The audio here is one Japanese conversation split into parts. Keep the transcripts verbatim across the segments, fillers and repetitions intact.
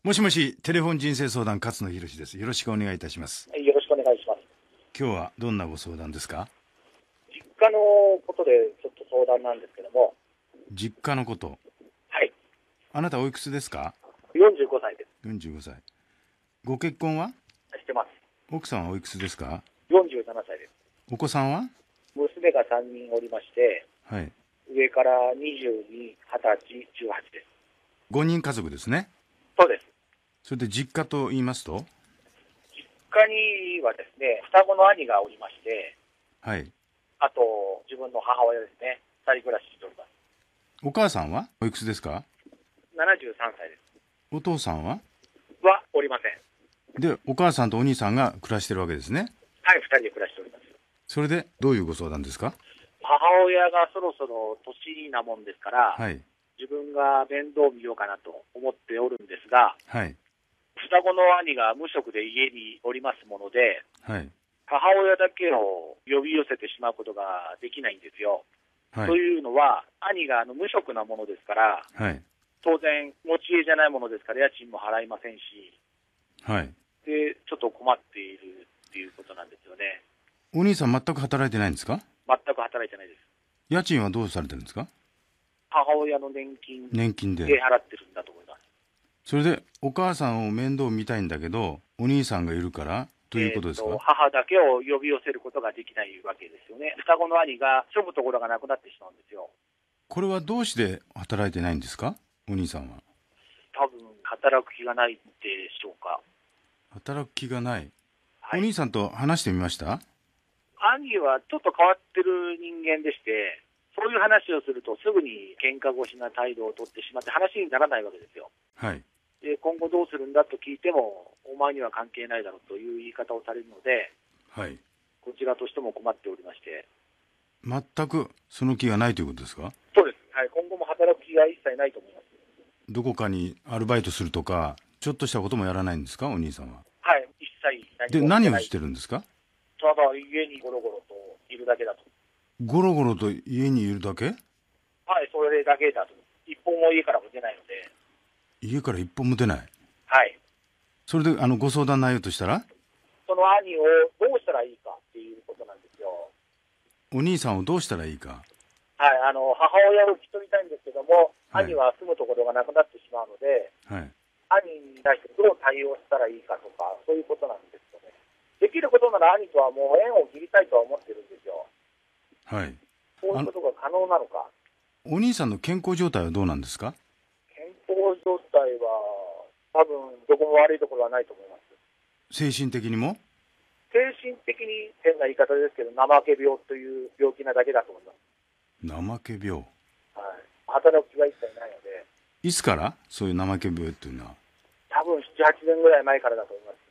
もしもし、テレフォン人生相談勝野博です。よろしくお願いいたします。 よろしくお願いします。 今日はどんなご相談ですか？ 実家のことでちょっと相談なんですけども。 実家のこと。 はい。 あなたおいくつですか？ よんじゅうごさいです。 よんじゅうごさい。ご結婚は？ してます。 奥さんはおいくつですか？ よんじゅうななさいです。 お子さんは？ 娘がさんにんおりまして、 はい。 上からにじゅうに、はたち、じゅうはちです。 ごにん家族ですね。 そうです。 それで実家と言いますと？ 実家にはですね、双子の兄がおりまして、 はい。 あと自分の母親ですね、二人暮らししております。 お母さんはおいくつですか？ ななじゅうさんさいです。 お父さんは？ はおりません。 で、お母さんとお兄さんが暮らしてるわけですね。 はい、二人で暮らしております。 それでどういうご相談ですか？ 母親がそろそろ年なもんですから、 はい。 自分が面倒見ようかなと思っておるんですが、 はい。 双子の兄が無職で家におりますもので、 はい。 母親だけを呼び寄せてしまうことができないんですよ。 はい。 というのは、兄があの無職なものですから、 はい。 当然、持ち家じゃないものですから、家賃も払いませんし、 はい。 で、ちょっと困っているっていうことなんですよね。 お兄さん全く働いてないんですか？ 全く働いてないです。 家賃はどうされてるんですか？ 母親の年金年金で。 で払ってるんだと思います。 それでお母さんを面倒見たいんだけどお兄さんがいるからということですか？ えーと、母だけを呼び寄せることができないわけですよね。双子の兄が住むところがなくなってしまうんですよ。 これはどうして働いてないんですか？お兄さんは。 多分働く気がないでしょうか。 働く気がない。 はい、 お兄さんと話してみました？ 兄はちょっと変わってる人間でして、そういう話をするとすぐに喧嘩腰な態度をとってしまって話にならないわけですよ。 はい。 で、今後どうするんだと聞いても、お前には関係ないだろうという言い方をされるので、 はい。 こちらとしても困っておりまして。 全くその気がないということですか？ そうです。はい。今後も働く気が一切ないと思います。 どこかにアルバイトするとかちょっとしたこともやらないんですか？お兄さんは。 はい。一切何で、 も何をしてるんですか？ ただ家にゴロゴロといるだけだと。 ゴロゴロと家にいるだけ？ はい、それだけだと。一本も家からも出ないので。 家から一歩も出ない。 はい。 それであのご相談内容としたら、 その兄をどうしたらいいかっていうことなんですよ。 お兄さんをどうしたらいいか。 はい、あの母親を引き取りたいんですけども、 はい、 兄は住むところがなくなってしまうので、 はい、 兄に対してどう対応したらいいかとか、そういうことなんですよね。できることなら兄とはもう縁を切りたいとは思ってるんですよ。 はい。 そういうことが可能なのか。 お兄さんの健康状態はどうなんですか？ 健康状態は多分どこも悪いところはないと思います。 精神的にも？ 精神的に変な言い方ですけど、怠け病という病気なだけだと思います。 怠け病。 はい。働く気が一切ないので。 いつからそういう怠け病っていうのは？ 多分なな、はちねんぐらい前からだと思います。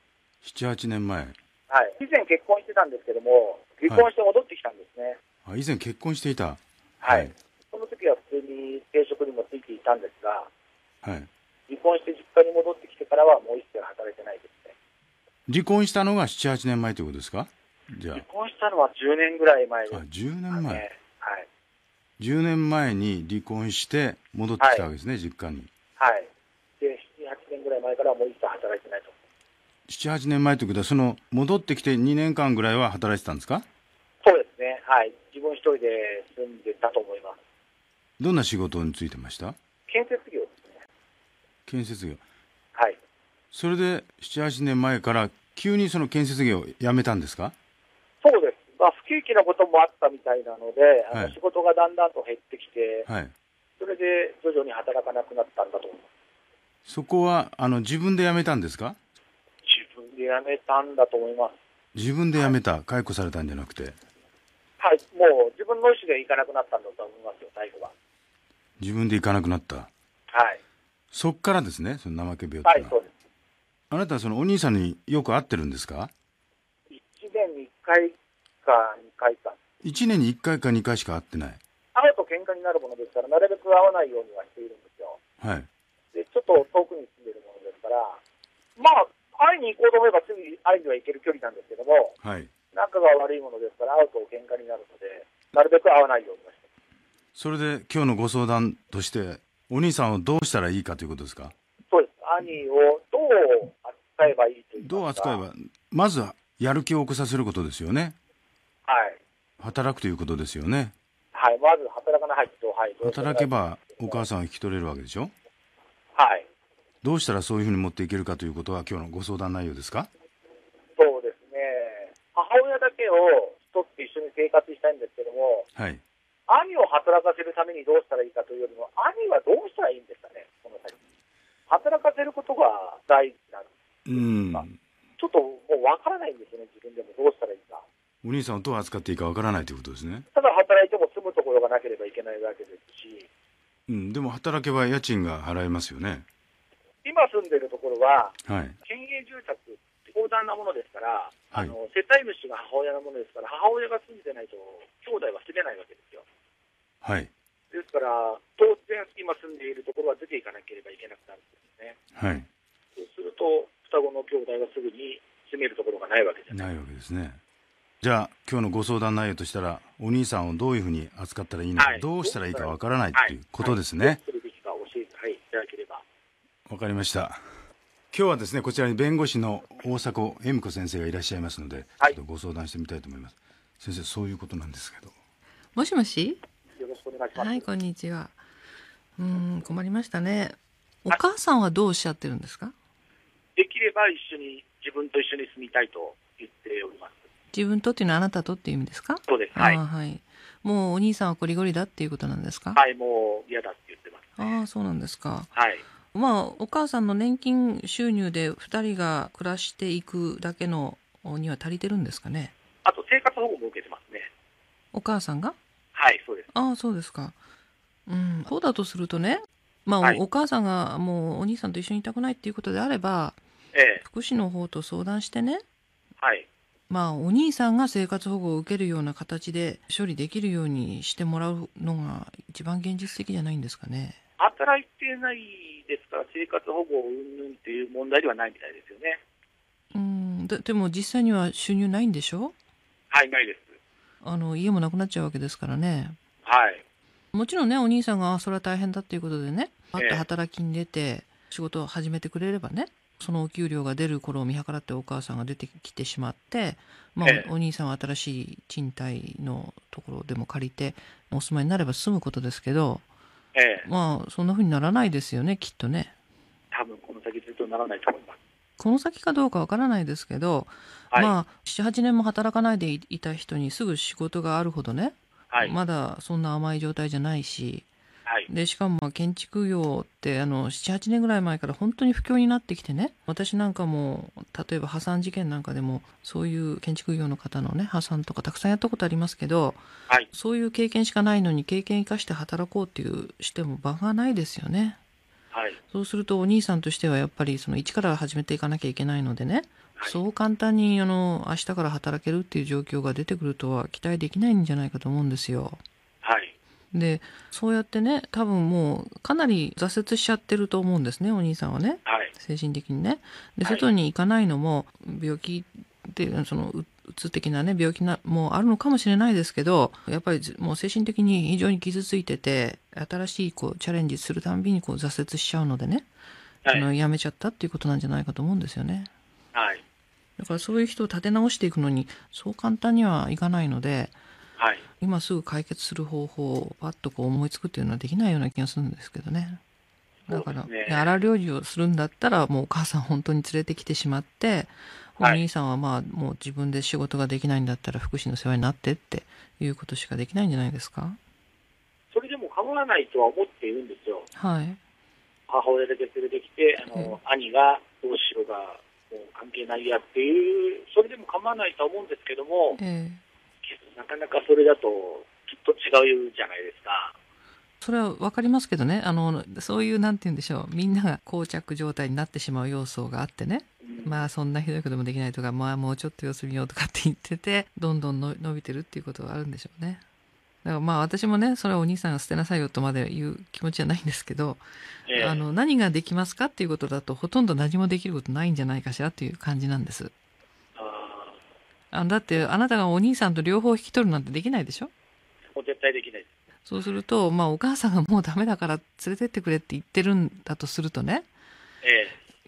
なな、はちねんまえ。 はい。以前結婚してたんですけども、離婚して戻ってきたんですね。 はい、あ、以前結婚していた。 はい。はい、その時は普通に定職にもついていたんですが、 はい。 離婚して実家に戻ってきてからはもう一切働いてないですね。 離婚したのがなな、はちねんまえということですか？じゃあ。 離婚したのはじゅうねんぐらい前です、ね。 あ、じゅうねんまえ。 はい。 じゅうねんまえに離婚して戻ってきたわけですね、はい、実家に。 はい。で、なな、はちねんぐらい前からはもう一切働いてないと。 なな、はちねんまえということは、その戻ってきてにねんかんぐらいは働いてたんですか？ そうですね。はい。自分一人で住んでたと思います。 どんな仕事についてました？ 建設業ですね。 建設業。 はい。 それでなな、はちねんまえから急にその建設業を辞めたんですか？ そうです。まあ、不景気なこともあったみたいなので、あはい、 の仕事がだんだんと減ってきて、 はい、 それで徐々に働かなくなったんだと思います。 そこはあの自分で辞めたんですか？ 自分で辞めたんだと思います。 自分で辞めた、はい、解雇されたんじゃなくて。 はい、もう自分の意思で行かなくなったんだと思いますよ、最後は。 自分で行かなくなった。 はい。 そっからですね、その怠け病っていうのは。はい、 そうです。 あなたはそのお兄さんによく会ってるんですか？ いちねんにいっかいかにかいか。 いちねんにいっかいかにかいしか会ってない。 会うと喧嘩になるものですから、なるべく会わないようにはしているんですよ。 はい。 で、ちょっと遠くに住んでるものですから、まあ、会いに行こうと思えばすぐに会いには行ける距離なんですけども、 はい。 仲が悪いものですから、会うと喧嘩になるので、なるべく会わないようにはして。 それで今日のご相談として、お兄さんをどうしたらいいかということですか？ そうです。 兄をどう扱えばいいというか。 どう扱えば、まずはやる気を起こさせることですよね。 はい。 働くということですよね。 はい。まず働かないと、はい。 働けばお母さんを引き取れるわけでしょ。 はい。 どうしたらそういうふうに持っていけるかということは今日のご相談内容ですか？ そうですね。母親だけを一つ一緒に生活したいんですけども、 はい。 兄を働かせるためにどうしたらいいかというよりも、兄はどうしたらいいんですかね、この先。働かせることが大事なんですか。 うん。 ちょっともうわからないんですよね、自分でもどうしたらいいか。 お兄さんをどう扱っていいかわからないということですね。 ただ働いても住むところがなければいけないわけですし、 うん。でも働けば家賃が払えますよね。 今住んでるところは、 はい。 県営住宅、公団なものですから、 はいあの世帯主が母親のものですから、母親が住んでないと兄弟は住めないわけですよ。 はい。 ですから、当然今住んでいるところは出ていかなければいけなくなるんですね。 はい。 そうすると、双子の兄弟がすぐに住めるところがないわけです。 ないわけですね。じゃあ今日のご相談内容としたら、お兄さんをどういうふうに扱ったらいいのか、 はい、 どうしたらいいかわからないということですね。 はいはい、どうするべきか教えて、はい、いただければ。 わかりました。今日はですね、こちらに弁護士の大迫恵美子先生がいらっしゃいますので、 はい、 ちょっとご相談してみたいと思います。先生、そういうことなんですけど。 もしもし。 よろしくお願いします。 はい、こんにちは。うーん、困りましたね。お母さんはどうおっしゃってるんですか？ できれば一緒に、自分と一緒に住みたいと言っております。 自分とっていうのはあなたとっていう意味ですか？ そうです。はい。 あ、はい。もうお兄さんはこりごりだっていうことなんですか？ はい、もう嫌だって言ってます、ね。 ああ、そうなんですか。 はい。 まあ、お母さんの年金収入でふたりが暮らしていくだけのには足りてるんですかね？ あと生活保護も受けてますね。 お母さんが？ はい、そうです。 ああ、そうですか。うん、そうだとするとね、まあ、 はい、 お母さんがもうお兄さんと一緒にいたくないっていうことであれば、 ええ、 福祉の方と相談してね、 はい。 まあ、お兄さんが生活保護を受けるような形で処理できるようにしてもらうのが一番現実的じゃないんですかね。 働いてないですから生活保護云々っていう問題ではないみたいですよね。 うん、で、でも実際には収入ないんでしょ？ はい、ないです。 あの家もなくなっちゃうわけですからね。 はい。 もちろんね、お兄さんがそれは大変だっていうことでね、パッええ、 と働きに出て仕事を始めてくれればね、そのお給料が出る頃を見計らってお母さんが出てきてしまって、まあ、 ええ、 お兄さんは新しい賃貸のところでも借りてお住まいになれば済むことですけど、 ええ、 まあそんな風にならないですよね、きっとね。 多分この先ずっとならないと思います。 この先かどうかわからないですけど、 はい、 まあなな、はちねんも働かないでいた人にすぐ仕事があるほどね、 はい、 まだそんな甘い状態じゃないし、 はい、 でしかもまあ建築業ってあのなな、はちねんぐらい前から本当に不況になってきてね、私なんかも例えば破産事件なんかでもそういう建築業の方のね破産とかたくさんやったことありますけど、 はい、 そういう経験しかないのに経験生かして働こうっていうしても場がないですよね。 はい、 そうするとお兄さんとしてはやっぱりその一から始めていかなきゃいけないのでね、 はい、 そう簡単にあの明日から働けるっていう状況が出てくるとは期待できないんじゃないかと思うんですよ。 はい、 で、そうやってね、多分もうかなり挫折しちゃってると思うんですね、お兄さんはね。 はい、 精神的にね。で、 はい、 外に行かないのも病気っていうそのううつ的なね病気なもあるのかもしれないですけど、やっぱりもう精神的に非常に傷ついてて、新しいこうチャレンジするたんびにこう挫折しちゃうのでね、 はい、 あのやめちゃったっていうことなんじゃないかと思うんですよね。 はい、 だからそういう人を立て直していくのにそう簡単にはいかないので、 はい、 今すぐ解決する方法をパッとこう思いつくっていうのはできないような気がするんですけどね。だから、 そうですね、 ね、荒療治をするんだったらもうお母さん本当に連れてきてしまって、おはい、 兄さんはまあもう自分で仕事ができないんだったら福祉の世話になってっていうことしかできないんじゃないですか。 それでも構わないとは思っているんですよ。 はい。 母親だけ連れてきて、あの、 え兄がどうしようがもう関係ないやっていう、それでも構わないとは思うんですけども、 ええ、 なかなかそれだときっと違うじゃないですか。 それは分かりますけどね、あのそういうなんて言うんでしょう、みんなが膠着状態になってしまう要素があってね、 うん、 まあそんなひどいこともできないとか、まあもうちょっと様子見ようとかって言ってて、どんどんの伸びてるっていうことはあるんでしょうね。だからまあ私もね、それはお兄さんが捨てなさいよとまで言う気持ちはないんですけど、 ええ、 あの何ができますかっていうことだとほとんど何もできることないんじゃないかしらっていう感じなんです。 ああのだってあなたがお兄さんと両方引き取るなんてできないでしょ。 もう絶対できないです。 そうすると、まあお母さんがもうダメだから連れてってくれって言ってるんだとするとね、 え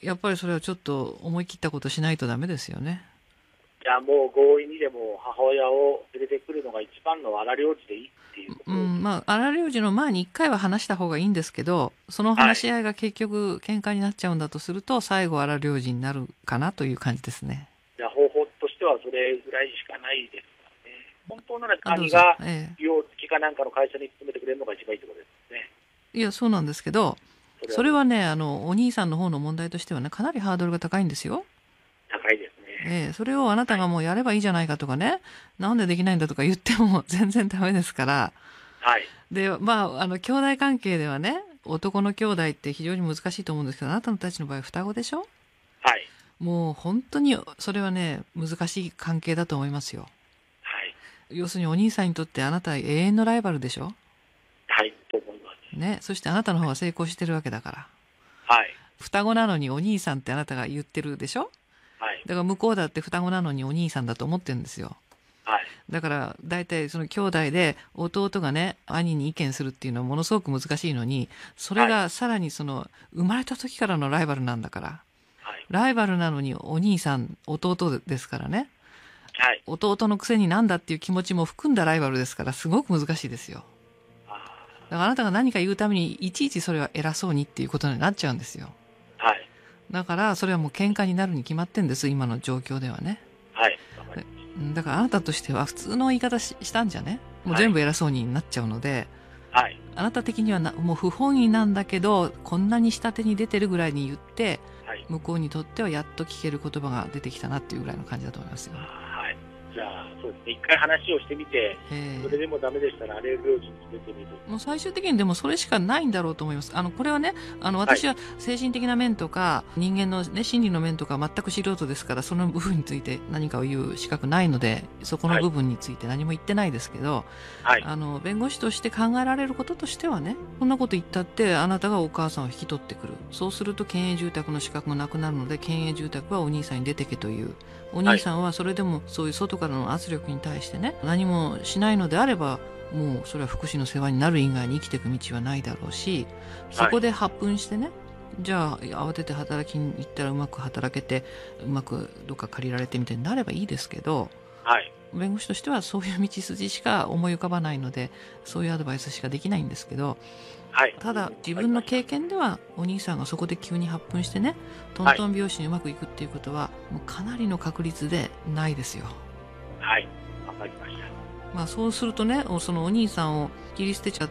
やっぱりそれはちょっと思い切ったことしないとダメですよね。 いや、もう強引にでも母親を連れてくるのが一番の荒療治でいいっていうことうです。 ん、まあ荒療治の前に一回は話した方がいいんですけど、その話し合いが結局喧嘩になっちゃうんだとすると、最後荒療治になるかなという感じですね。 いや、方法としてはそれぐらいしかないですからね。本当ならあどうぞ兄がええ医療付きかなんかの会社に勤めてくれるのが一番いいってことですね。 いや、そうなんですけど、それはね、あの、お兄さんの方の問題としてはね、かなりハードルが高いんですよ。 高いですね。 ええ、それをあなたがもうやればいいじゃないかとかね、なんでできないんだとか言っても全然ダメですから。 はい。 で、まあ、あの、兄弟関係ではね、男の兄弟って非常に難しいと思うんですけど、あなたたちの場合双子でしょ？ はい。 もう本当にそれはね、難しい関係だと思いますよ。 はい。 要するにお兄さんにとってあなたは永遠のライバルでしょ？ はい、と思います。 ね、そしてあなたの方が成功してるわけだから。 はい。 双子なのにお兄さんってあなたが言ってるでしょ？ はい。 だから向こうだって双子なのにお兄さんだと思ってるんですよ。 はい。 だから大体その兄弟で弟がね兄に意見するっていうのはものすごく難しいのに、それがさらにその生まれた時からのライバルなんだから、 はい。 ライバルなのにお兄さん弟ですからね、 はい。 弟のくせになんだっていう気持ちも含んだライバルですから、すごく難しいですよ。 あだからあなたが何か言うためにいちいちそれは偉そうにっていうことになっちゃうんですよ。 ーはい。 だからそれはもう喧嘩になるに決まってんです、今の状況ではね。 はい。わかりましうんだからあなたとしては普通の言い方ししたんじゃね、もう全部偉そうになっちゃうので、 た。はい。 あなた的にはなもう不本意なんだけど、こんなに下手に出てるぐらいに言って、 はい。 向こうにとってはやっと聞ける言葉が出てきたなっていうぐらいの感じだと思いますよ。 はい。じゃあ、そうですね。一回話をしてみて、 えそれでもダメでしたら、アレルギーに出てみる。 ーもう最終的にでもそれしかないんだろうと思います。あのこれはね、あの私は精神的な面とか人間の、ね、心理の面とか全く素人ですから、その部分について何かを言う資格ないので、そこの部分について何も言ってないですけど、 はい。 あの弁護士として考えられることとしてはね、こんなこと言ったってあなたがお母さんを引き取ってくる、そうすると県営住宅の資格がなくなるので、県営住宅はお兄さんに出てけという、お兄さんはそれでもそういう外からの圧力に対してね、何もしないのであれば、もうそれは福祉の世話になる以外に生きていく道はないだろうし、そこで発奮してね、じゃあ慌てて働きに行ったらうまく働けて、うまくどっか借りられてみたいになればいいですけど、 はい。 弁護士としてはそういう道筋しか思い浮かばないので、そういうアドバイスしかできないんですけど、 はい。 ただ自分の経験ではお兄さんがそこで急に発奮してね、トントン拍子にうまくいくっていうことはもうかなりの確率でないですよ。 はい。わかりました。 まあそうするとね、そのお兄さんを切り捨てちゃって、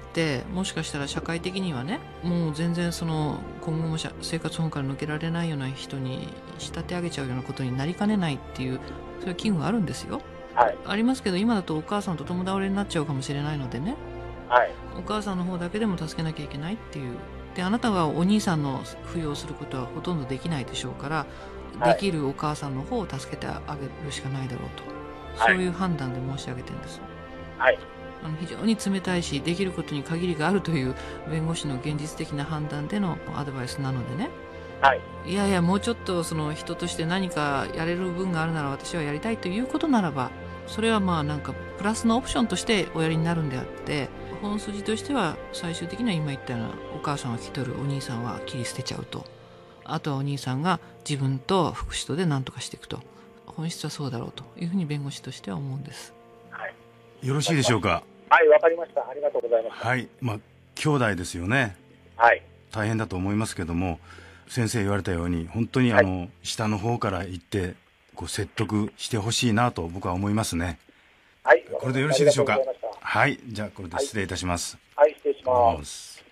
もしかしたら社会的にはね、もう全然その今後も生活保護から抜けられないような人に仕立て上げちゃうようなことになりかねないっていう、そういう危惧があるんですよ。 はい。 ありますけど、今だとお母さんと共倒れになっちゃうかもしれないのでね、 はい。 お母さんの方だけでも助けなきゃいけないっていう。で、あなたはお兄さんの扶養することはほとんどできないでしょうから、 はいできるお母さんの方を助けてあげるしかないだろうと、 はいそういう判断で申し上げてるんです。 はい。 あの非常に冷たいし、できることに限りがあるという弁護士の現実的な判断でのアドバイスなのでね、 はい。 いやいや、もうちょっとその人として何かやれる分があるなら私はやりたいということならば、それはまあなんかプラスのオプションとしておやりになるんであって、本筋としては最終的には今言ったような、お母さんを引き取る、お兄さんは切り捨てちゃうと、あとはお兄さんが自分と福祉とで何とかしていくと、本質はそうだろうというふうに弁護士としては思うんです。 はい。 よろしいでしょうか。 はい、わかりました。ありがとうございました。 はい。まあ兄弟ですよね。 はい。 大変だと思いますけども、先生言われたように本当にあの、下の方から行ってこう説得してほしいなと僕は思いますね。 はい。 これでよろしいでしょうか。 ありがとうございました。 はい。じゃあこれで失礼いたします。 はい、失礼します。 ます